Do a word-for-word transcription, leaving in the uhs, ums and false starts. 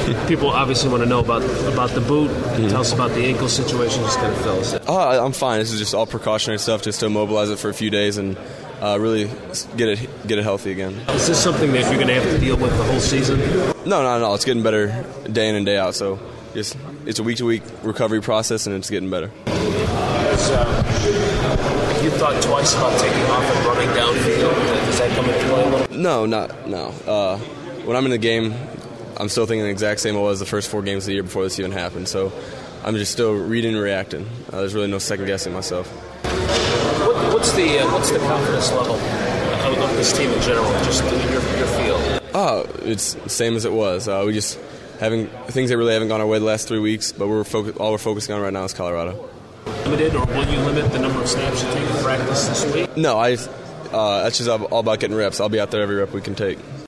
People obviously want to know about about the boot. Mm-hmm. Tell us about the ankle situation. Just kind of fill us in. Oh, I'm fine. This is just all precautionary stuff, just to immobilize it for a few days and uh, really get it get it healthy again. Is this something that you're going to have to deal with the whole season? No, no, no. It's getting better day in and day out. So just it's a week to week recovery process, and it's getting better. So, you thought twice about taking off and running downfield. Does that come into play a little? No, not no. Uh, when I'm in the game, I'm still thinking the exact same I was the first four games of the year before this even happened. So I'm just still reading and reacting. Uh, there's really no second guessing myself. What, what's the uh, what's the confidence level of, of this team in general? Just your your feel. Oh, it's the same as it was. Uh, we just having things that really haven't gone our way the last three weeks, but we're focus, all we're focusing on right now is Colorado. Limited, or will you limit the number of snaps you take in practice this week? No, I. Uh, that's just all about getting reps. I'll be out there every rep we can take.